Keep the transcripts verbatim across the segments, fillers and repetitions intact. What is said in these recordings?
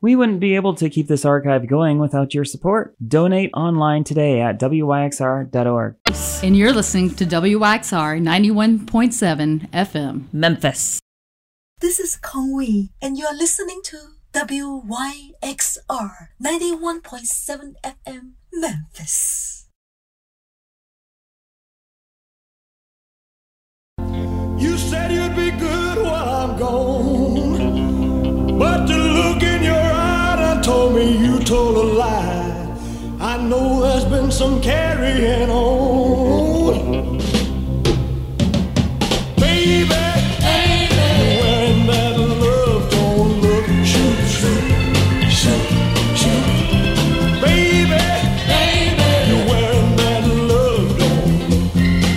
We wouldn't be able to keep this archive going without your support. Donate online today at W Y X R dot org. And you're listening to W Y X R ninety-one point seven F M, Memphis. This is Kong Wee, and you are listening to W Y X R ninety-one point seven F M, Memphis. You said you'd be good while I'm gone, but the look in your eye done told me you told a lie. I know there's been some carrying on. Baby, baby, you're wearing that love don't look. Shoot, shoot, shoot, shoot. Baby, baby, you're wearing that love don't look.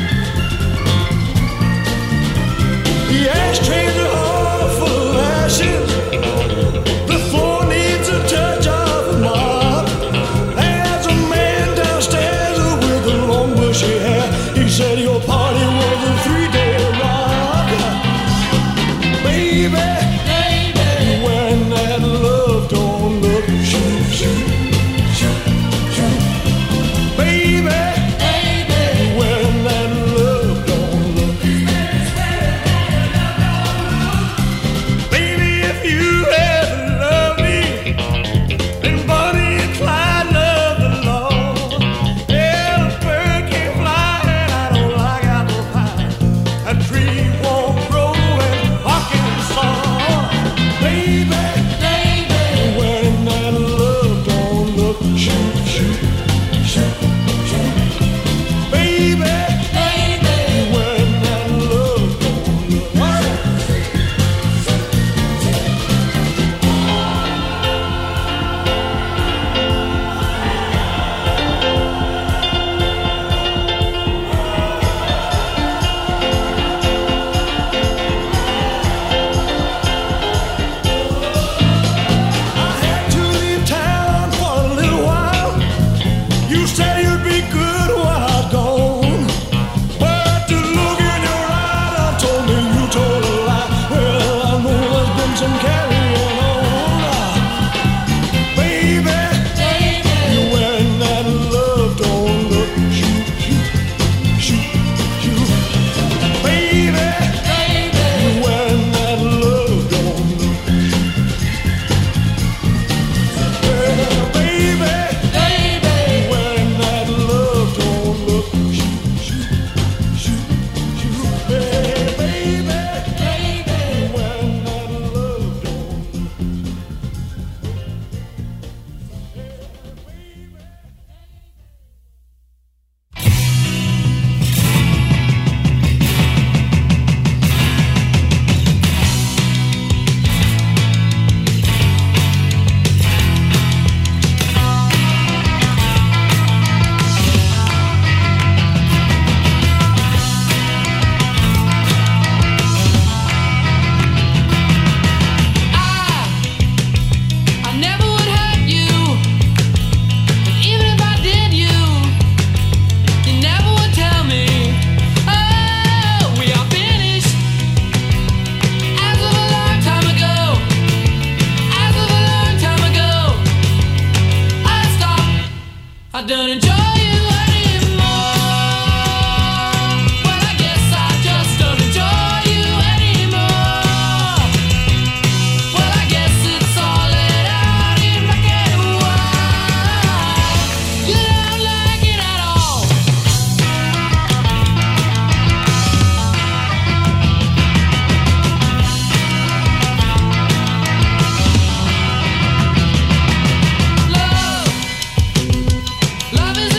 The ashtrays are all full of ashes. The floor needs a touch of a mop. There's a man downstairs with the long bushy hair. He said your party was a three-day rock. Baby, baby, you're wearing that love don't look. Shoot, shoot, shoot, shoot. Baby, baby, you're wearing that love don't look. Baby, if you ever love me, then Bonnie and Clyde love the Lord. Yeah, the bird can't fly and I don't like apple pie. A tree won't grow in Arkansas. Baby, baby, you're wearing that love don't look. Shoot, shoot, shoot, shoot. Baby, baby, you're wearing that love don't look. I had to leave town for a little while. You said you'd be good while I was gone, but the look in your eye done told me you told a lie. Well, I know there's been some carrying on. Baby, baby, you're wearing that love don't look. Shoot, shoot, shoot, shoot. Baby, baby, you're wearing that love don't look. Well, baby, baby, you're wearing that love don't look. Shoot, shoot, shoot, shoot. Hey, baby, baby, you're wearing that love don't look. I never would hurt you, but even if I did, you, you never would tell me. Oh, we are finished. As of a long time ago, as of a long time ago, I stopped. I don't enjoy you anymore. Well, I guess I just don't enjoy you anymore. Well, I guess it's all let out in black and white. You don't like it at all. Love, love is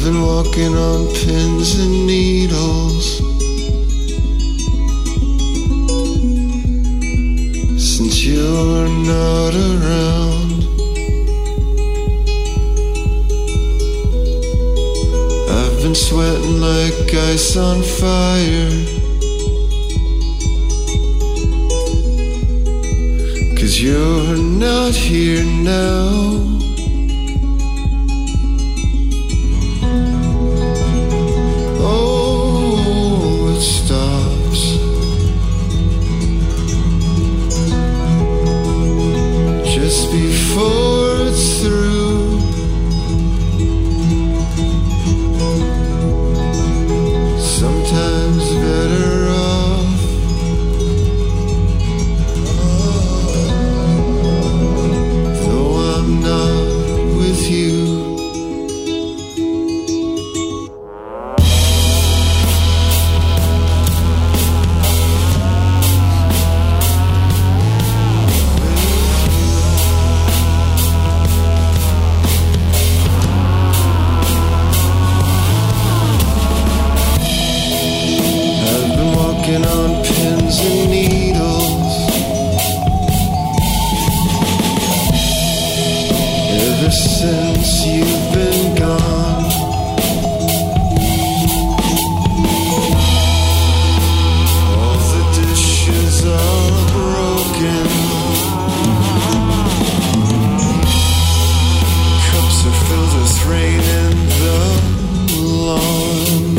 been walking on pins and needles since you're not around. I've been sweating like ice on fire, 'cause you're not here now. Oh, it stops just before it's through. Sometimes better off though I'm not with you. I've been walking on pins and needles ever since you've been gone. All the dishes are broken, cups are filled with rain in the lawn.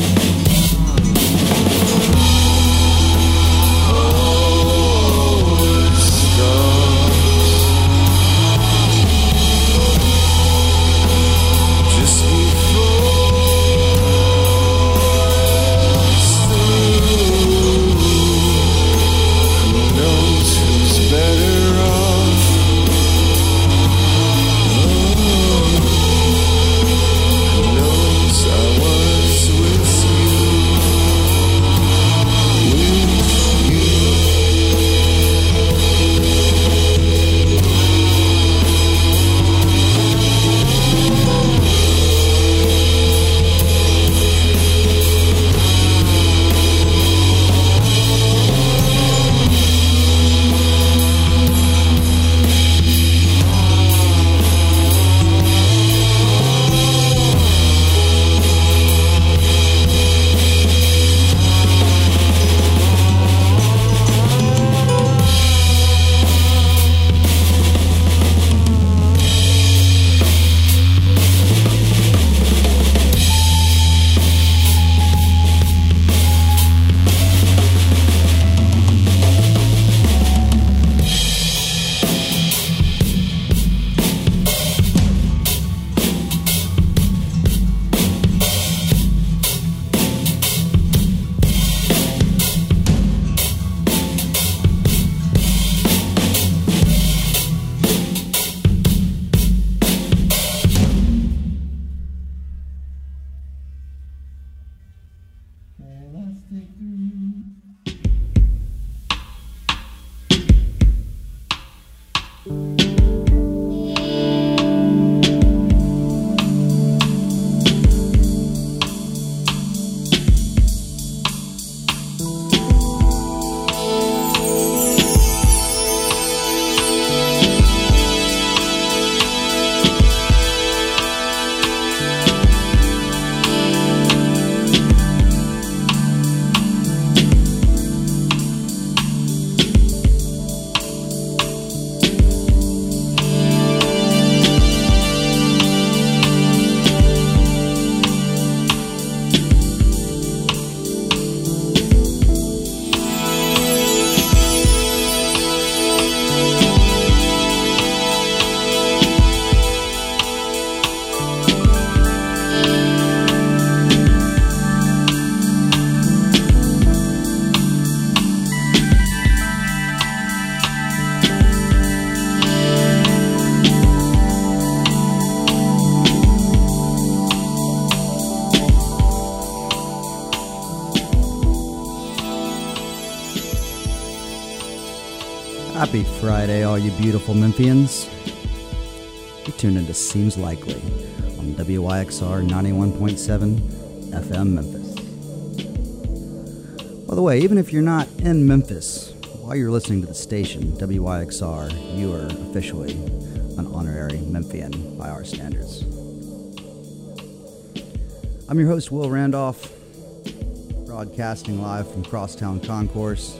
Happy Friday, all you beautiful Memphians. You're tuned into Seems Likely on W Y X R ninety-one point seven F M Memphis. By the way, even if you're not in Memphis, while you're listening to the station, W Y X R, you are officially an honorary Memphian by our standards. I'm your host, Will Randolph, broadcasting live from Crosstown Concourse.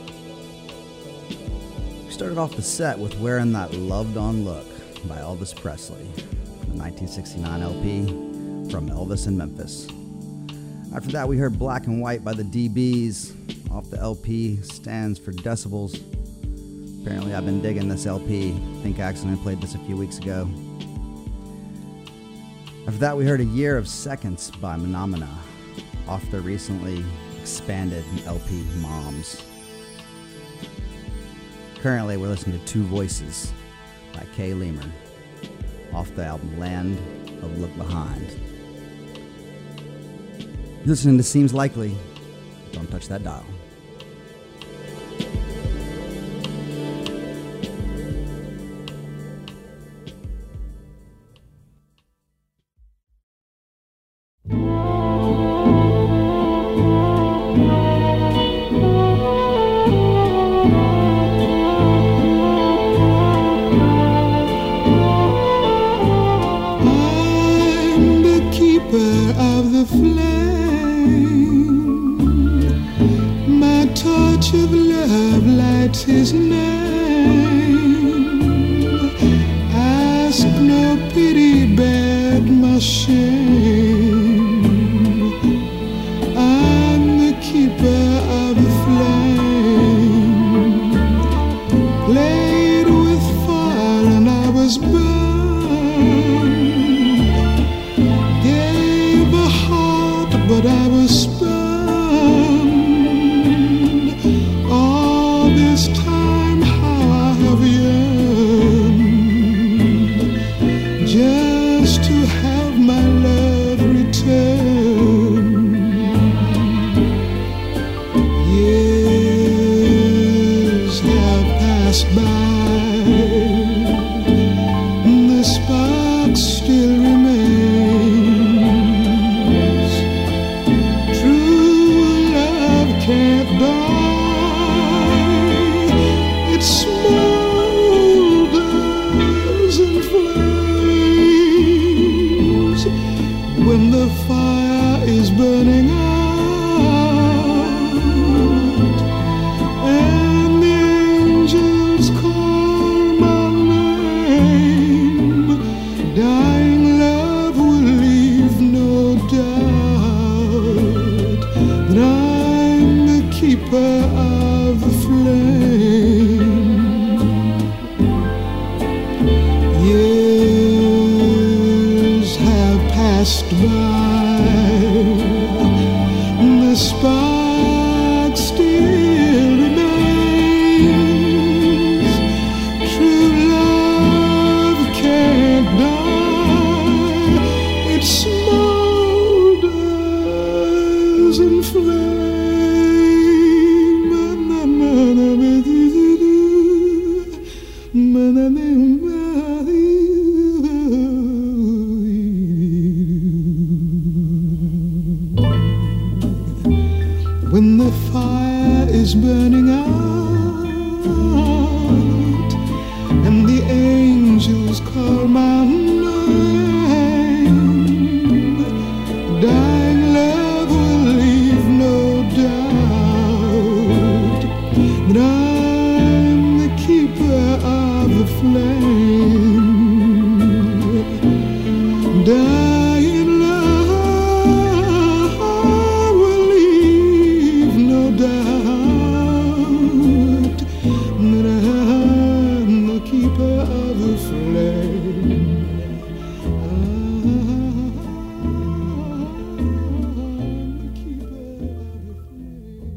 We started off the set with Wearing That Loved On Look by Elvis Presley from the nineteen sixty-nine L P From Elvis in Memphis. After that, we heard Black and White by the D Bs off the L P Stands for Decibels. Apparently, I've been digging this L P. I think I accidentally played this a few weeks ago. After that, we heard A Year of Seconds by Menomina off their recently expanded L P Moms. Currently, we're listening to Two Voices by Kay Lemur off the album Land of Look Behind. You're listening to Seems Likely. Don't touch that dial. His name, ask no pity, bear my shame. I'm the keeper of the flame, played with fire and I was burned, gave a heart but I was spurned. This time how I have yearned just to have my love return. Years have passed by, the spark still remains. True love can't die. Smolders in flames when the fire is burning out and the angels call my name. Dying love will leave no doubt that I'm the keeper of the flame. Passed by, the spark still remains. True love can't die, it smolders in flame. When the fire is burning out and the angels call my name, dying love will leave no doubt that I'm the keeper of the flame. Dying love will leave no doubt that I'm the keeper of the flame. I'm the keeper of the flame.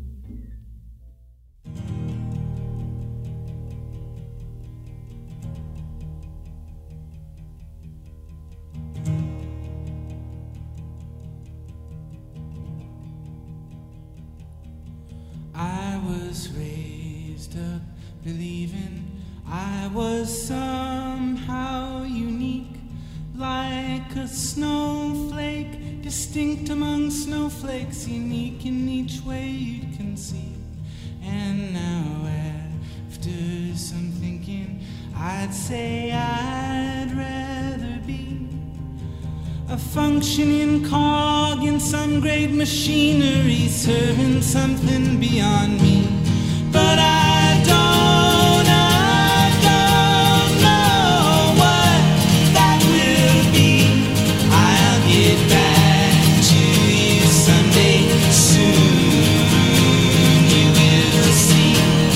I was raised up believing I was somehow unique, like like a snowflake, distinct among snowflakes, unique in each way you can see. And now after some thinking, I'd say I'd rather be a functioning cog in some great machinery, serving something beyond me. But I don't, I don't know what that will be. I'll get back to you someday soon. You will see.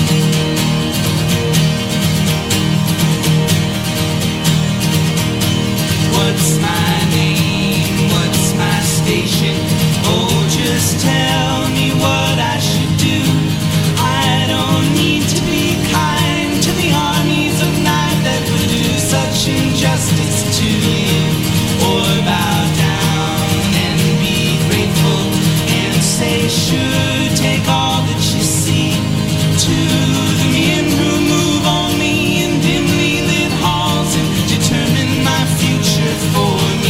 What's my name? What's my station? Oh, just tell me what I should do. I don't need to be kind to the armies of night that would do such injustice to you. Or bow down and be grateful and say, sure, take all that you see. To the men who move only in dimly lit halls and determine my future for me.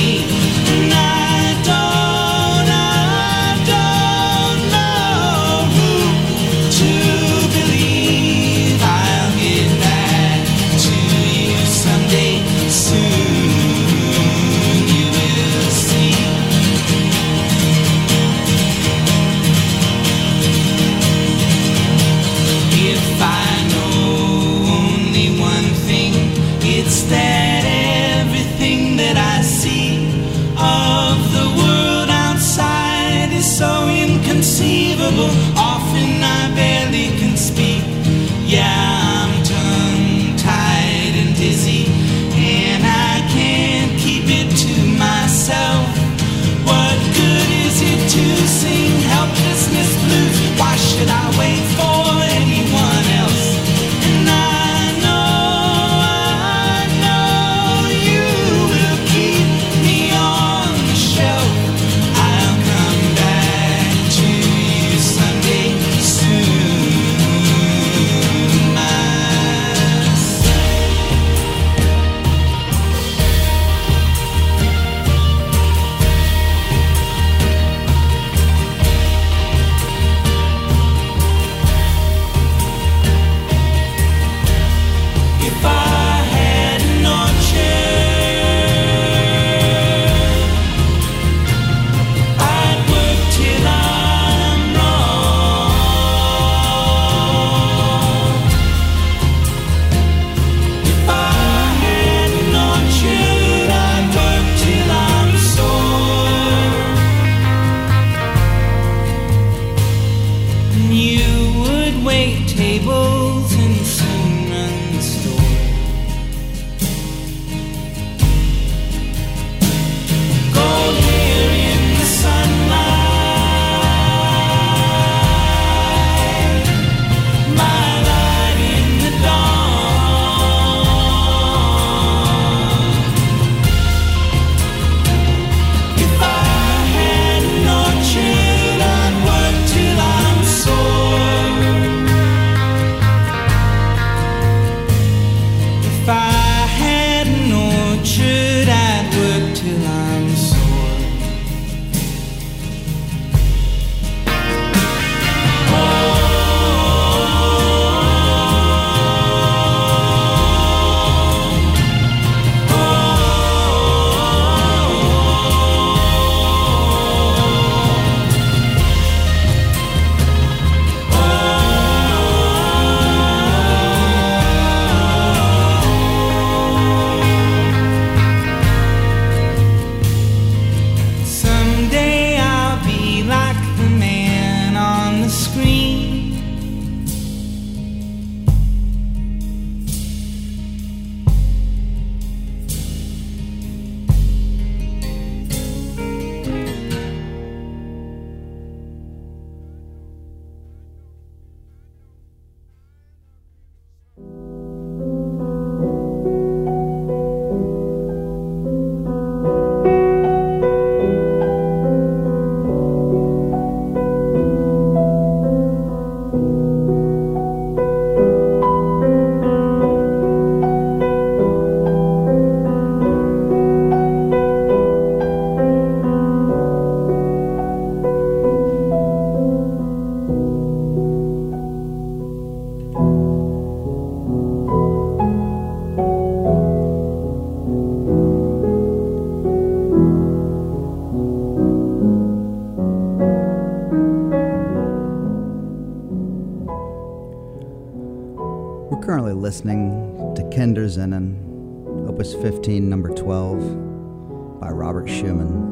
listening to Kindersinnen, Opus fifteen, number twelve, by Robert Schumann.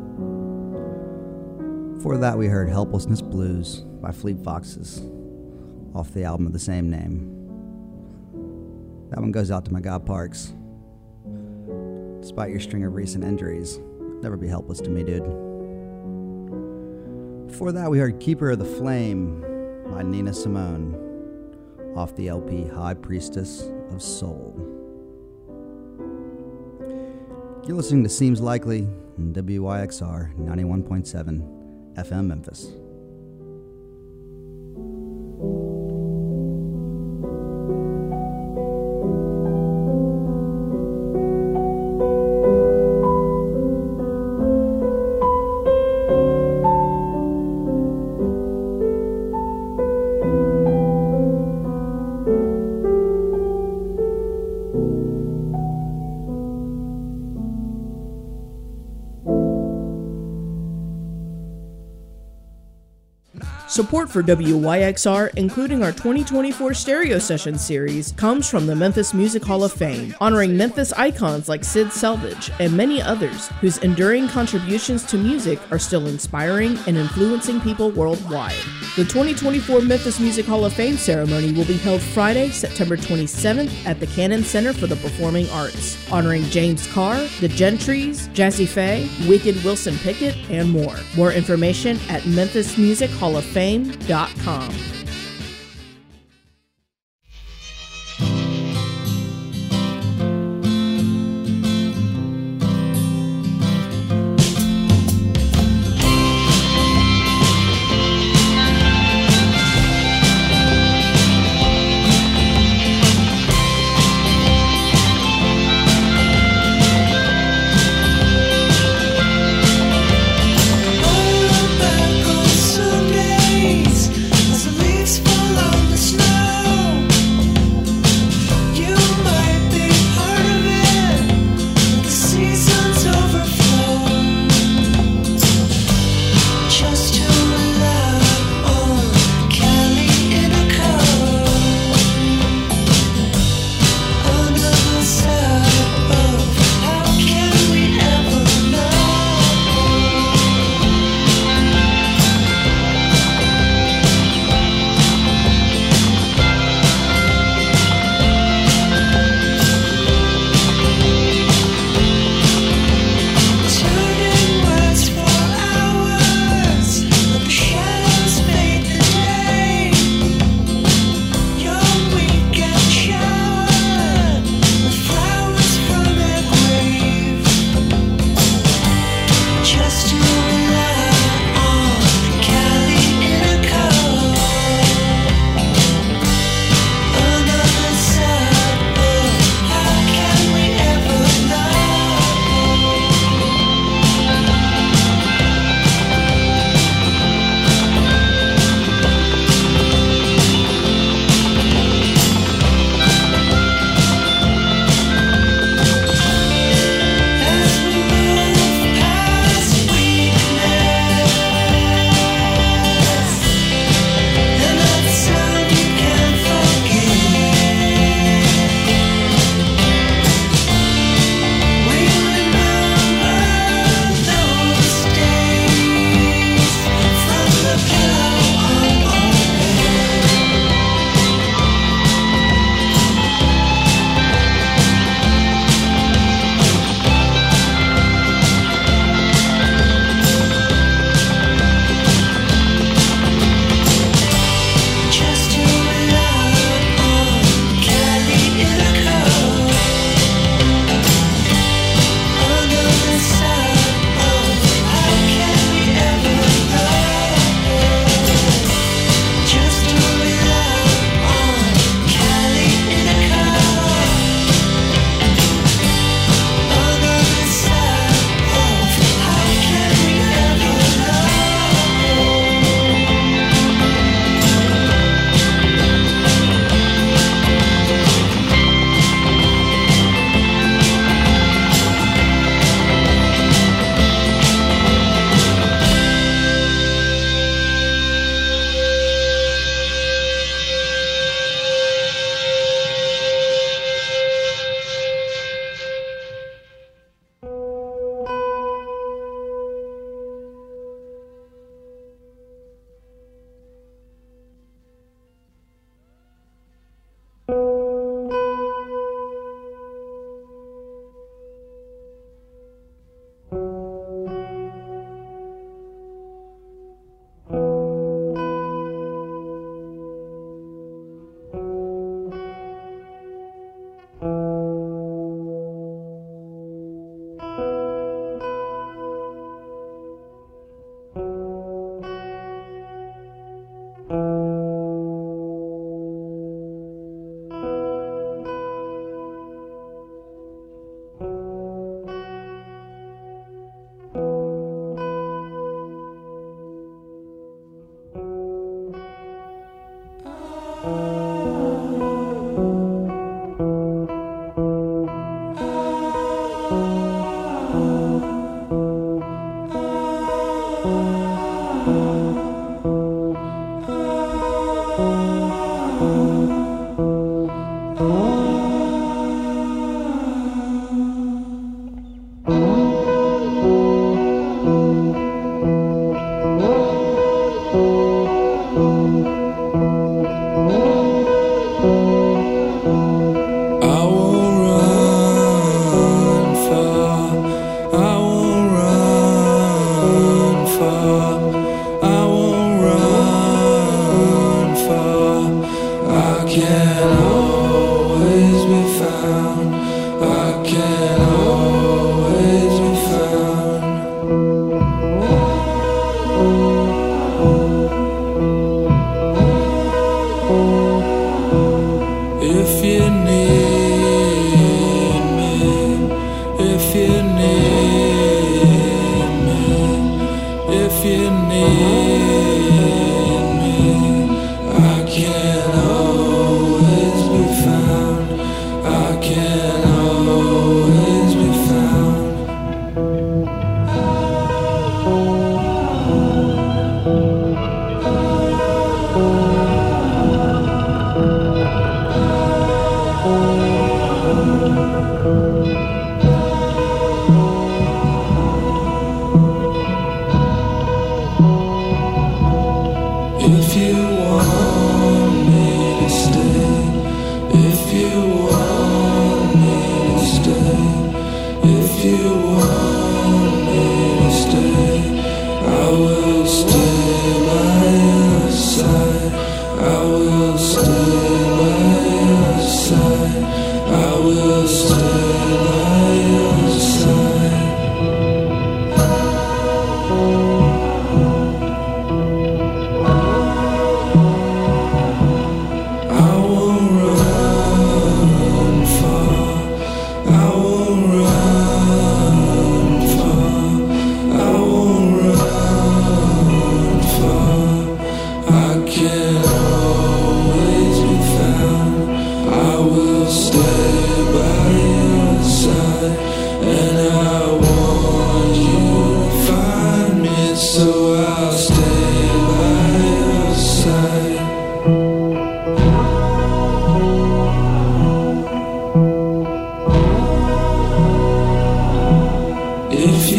Before that, we heard Helplessness Blues by Fleet Foxes, off the album of the same name. That one goes out to my guy Parks. Despite your string of recent injuries, you'll never be helpless to me, dude. Before that, we heard Keeper of the Flame by Nina Simone, off the L P High Priestess of Soul. You're listening to Seems Likely on W Y X R ninety-one point seven F M Memphis. Support for W Y X R, including our twenty twenty-four Stereo Session series, comes from the Memphis Music Hall of Fame, honoring Memphis icons like Sid Selvage and many others whose enduring contributions to music are still inspiring and influencing people worldwide. The twenty twenty-four Memphis Music Hall of Fame ceremony will be held Friday, September twenty-seventh at the Cannon Center for the Performing Arts, honoring James Carr, the Gentrys, Jazzy Faye, Wicked Wilson Pickett, and more. More information at memphis music hall of fame dot com. Sundays, as I leave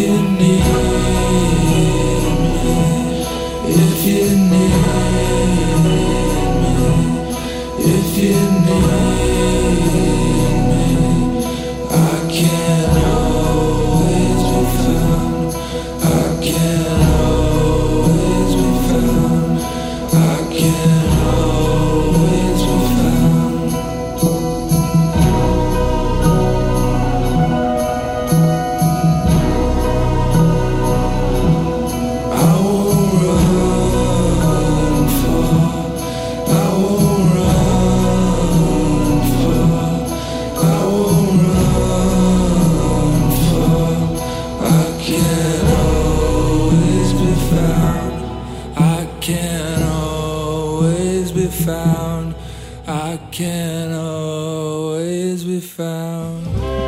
you need me, if you need me, if you need me, I can always be found. I can always be found. I can always be found. I won't run far. I won't run far. I won't run far. I can always be found. I can always be found. I can always be found.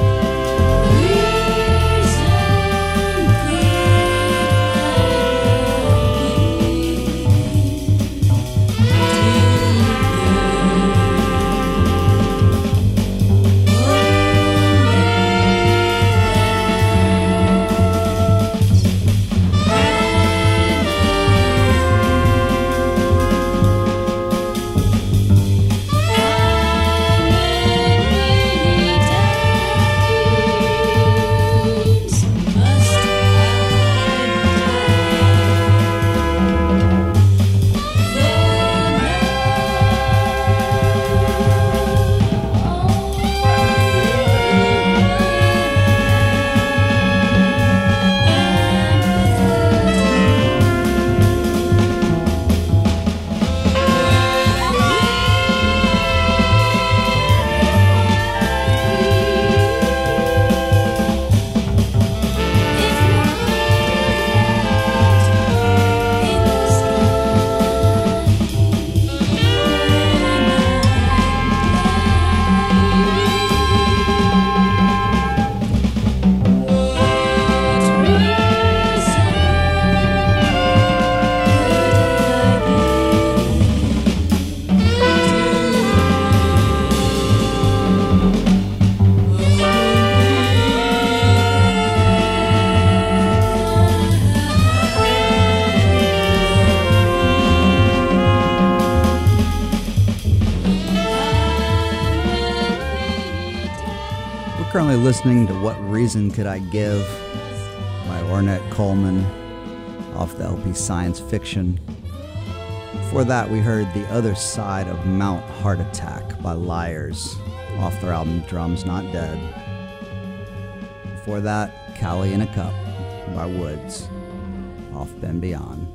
Currently listening to What Reason Could I Give by Ornette Coleman off the L P Science Fiction. Before that, we heard The Other Side of Mount Heart Attack by Liars off their album Drums Not Dead. Before that, Cali in a Cup by Woods off Ben Beyond.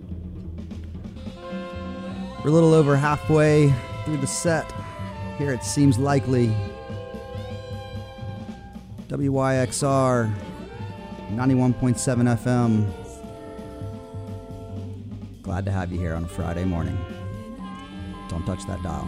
We're a little over halfway through the set. Here it seems likely. W Y X R ninety-one point seven F M. Glad to have you here on a Friday morning. Don't touch that dial.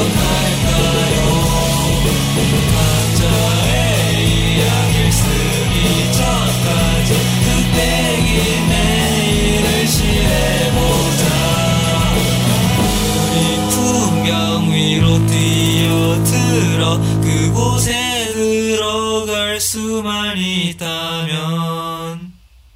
그곳에 들어갈 수만 있다면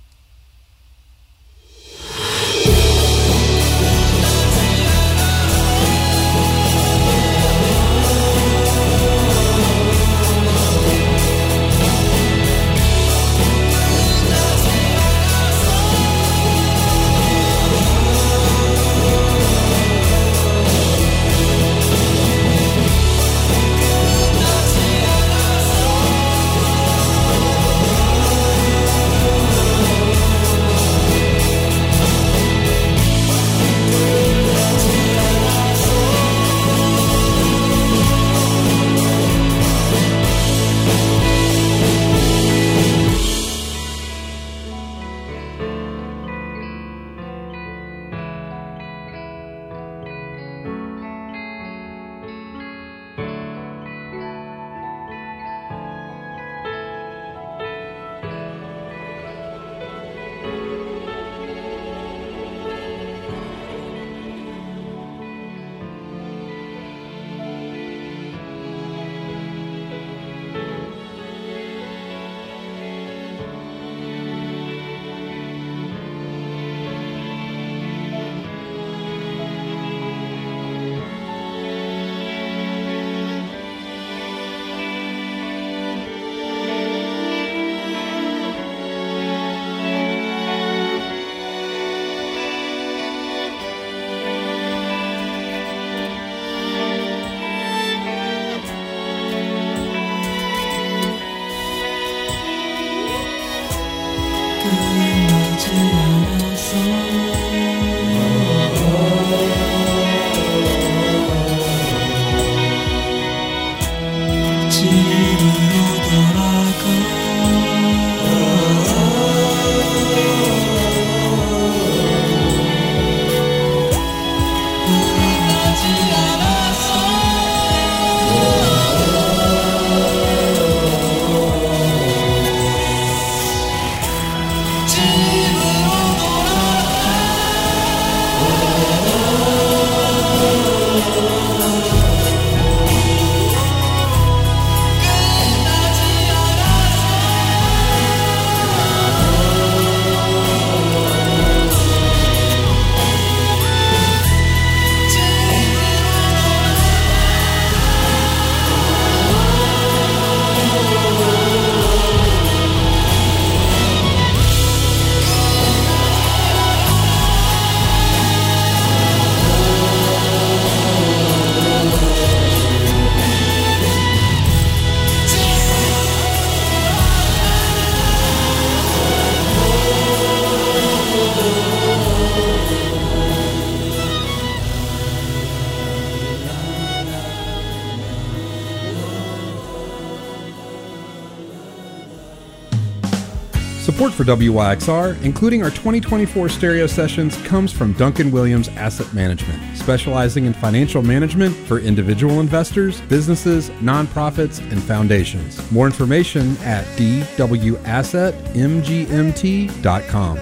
Support for W Y X R, including our twenty twenty-four stereo sessions, comes from Duncan Williams Asset Management, specializing in financial management for individual investors, businesses, nonprofits, and foundations. More information at d w asset m g m t dot com.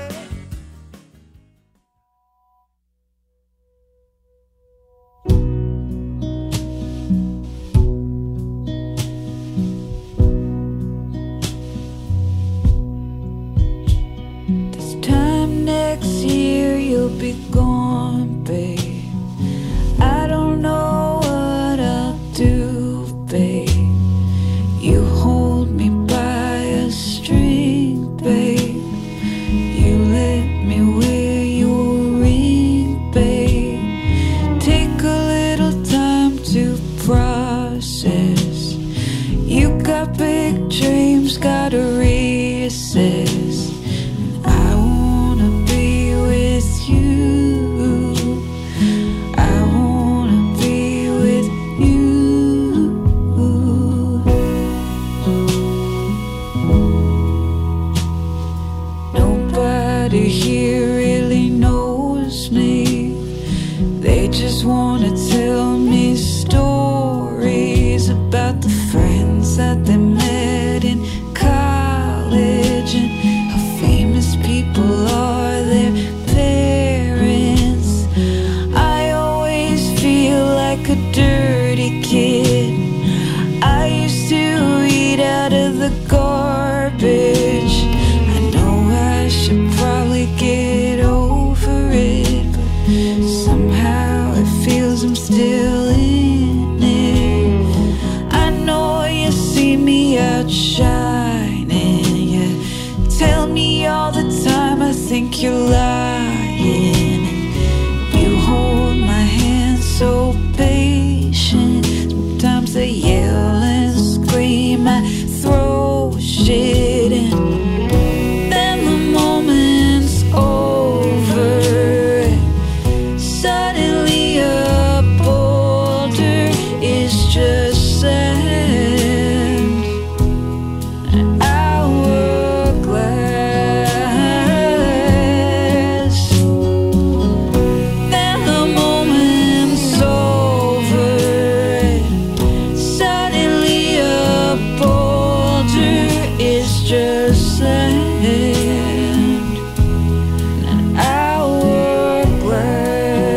They just wanna tell me stories. girls that they met in college, and how famous people are their parents. I always feel like a dirty kid. I used to eat out of the garbage. I know I should probably get over it, but somehow it feels I'm still in it. I know you see me out shining. You tell me all the time I think you're lying. And you hold my hand so patient. Sometimes I yell and scream, I throw shit, and then the moment's over. Suddenly a boulder is just sand, an hourglass. Then the moment's over. Suddenly a boulder is just sand, an hourglass.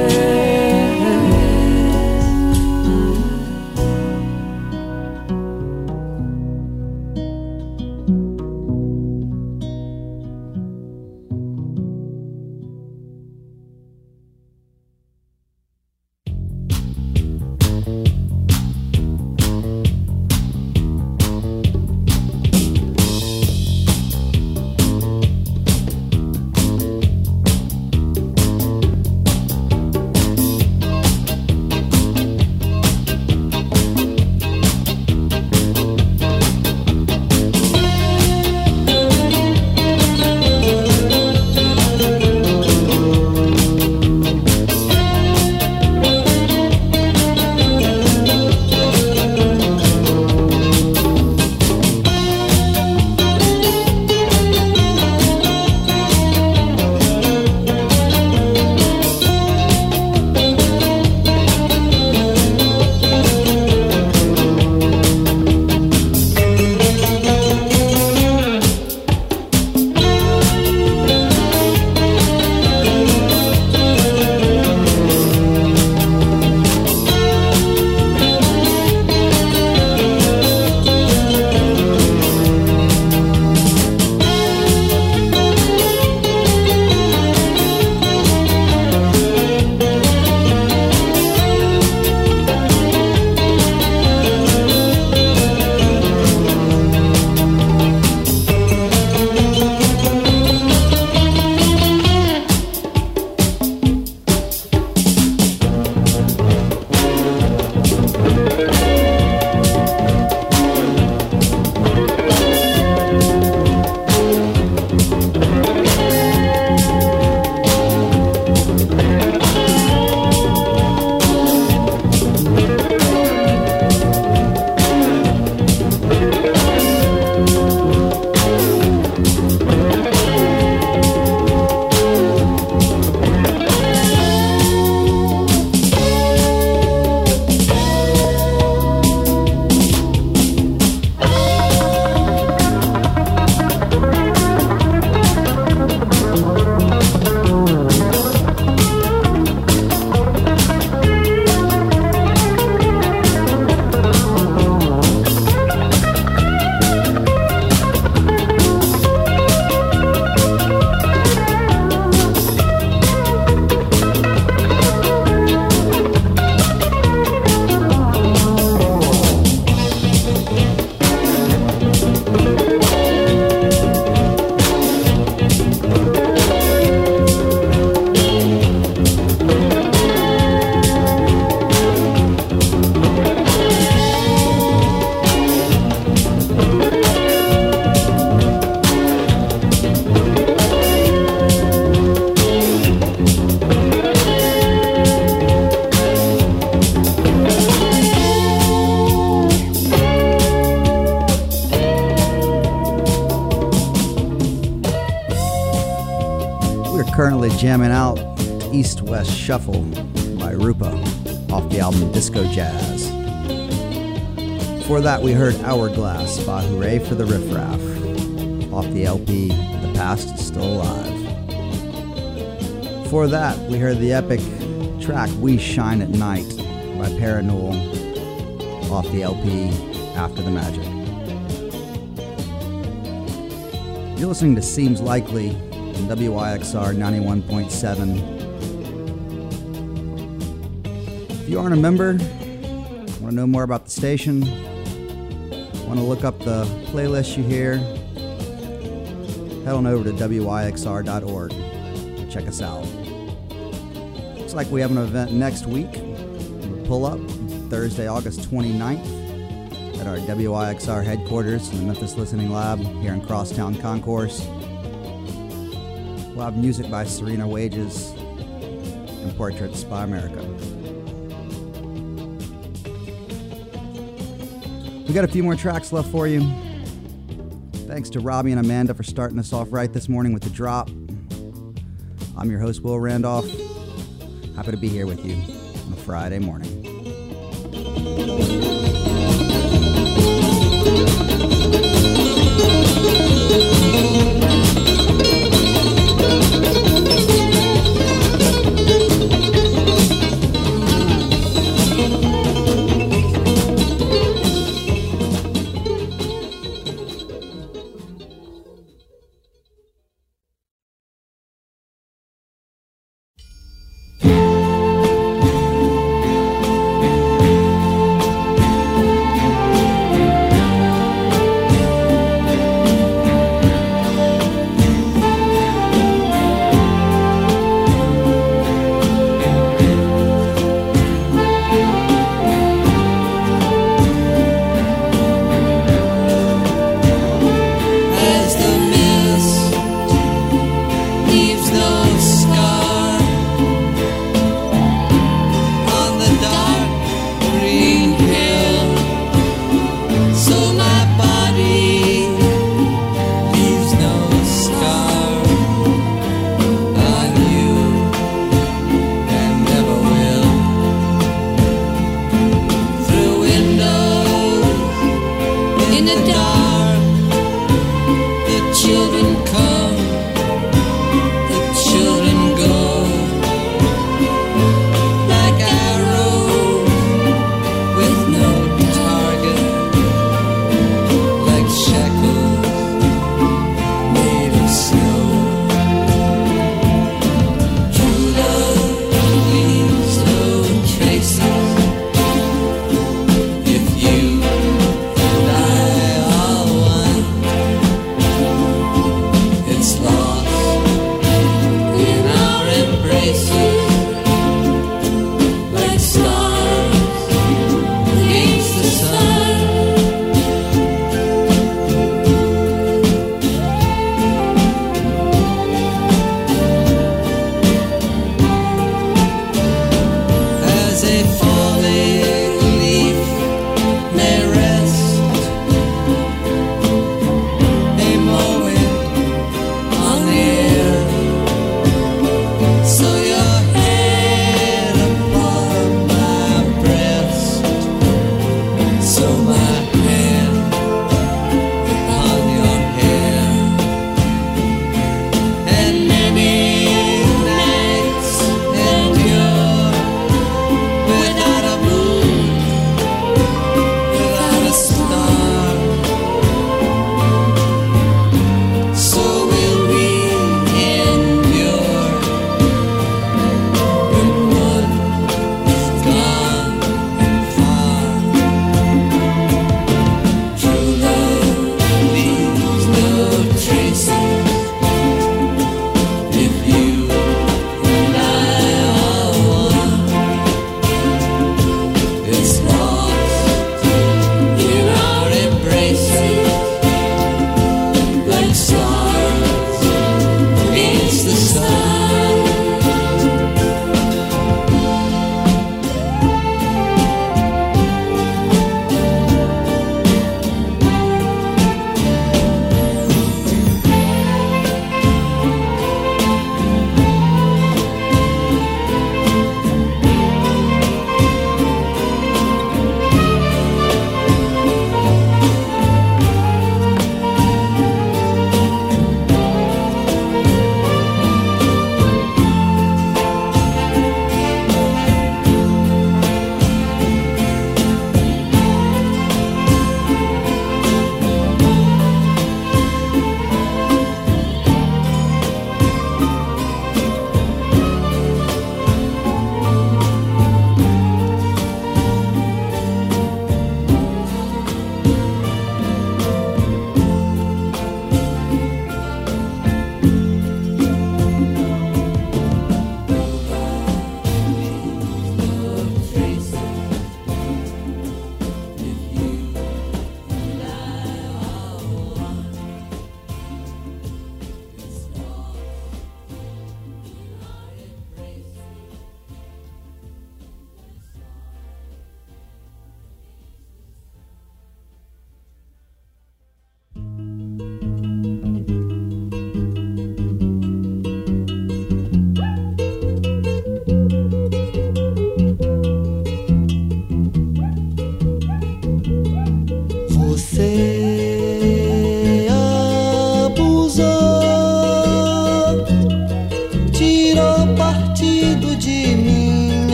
currently jamming out to East West Shuffle by Rupa off the album Disco Jazz. Before that, we heard Hourglass by Hooray for the Riff Raff off the L P The Past is Still Alive. Before that, we heard the epic track We Shine at Night by Parannoul off the L P After the Magic. You're listening to Seems Likely on W Y X R ninety-one point seven. If you aren't a member, want to know more about the station, want to look up the playlist you hear, head on over to W Y X R dot org. Check us out. Looks like we have an event next week. We'll pull up Thursday, August twenty-ninth at our W Y X R headquarters in the Memphis Listening Lab here in Crosstown Concourse. We'll have music by Serena Wages and Portraits by America. We got a few more tracks left for you. Thanks to Robbie and Amanda for starting us off right this morning with the drop. I'm your host, Will Randolph. Happy to be here with you on a Friday morning. If you and I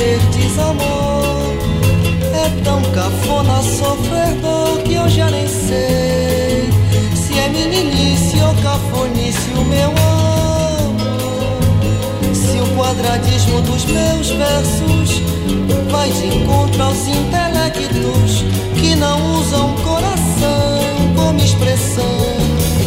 ter desamor. É tão cafona sofrer dor que eu já nem sei se é meninice ou cafonice o meu amor. Se o quadradismo dos meus versos vai de encontro aos intelectos que não usam coração como expressão.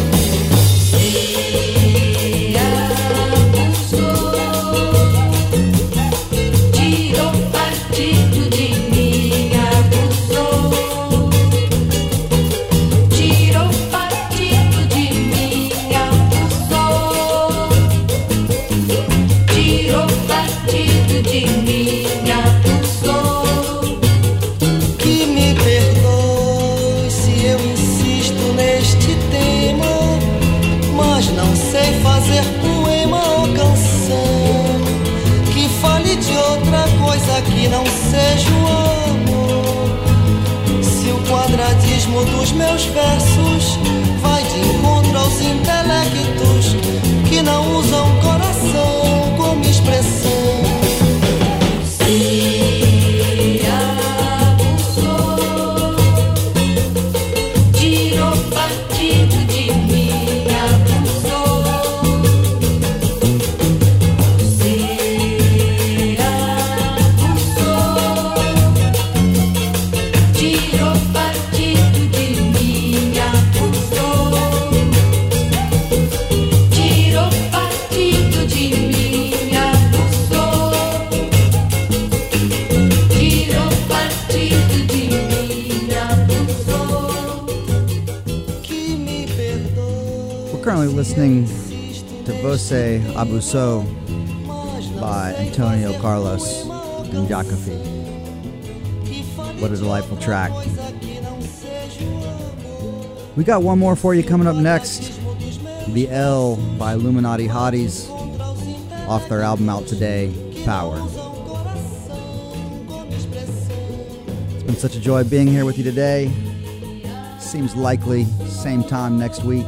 Fazer poema ou canção que fale de outra coisa que não seja o amor. Se o quadradismo dos meus versos vai de encontro aos intelectos que não usam coração como expressão. Se abusou, tirou partido de mim. Currently listening to Você Abusou by Antonio Carlos and Jacofi. What a delightful track. We got one more for you coming up next. The L by Illuminati Hotties off their album out today, Power. It's been such a joy being here with you today. Seems likely same time next week.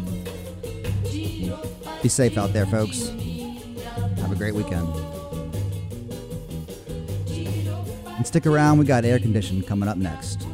Be safe out there, folks. Have a great weekend. And stick around, we got Air Conditioned coming up next.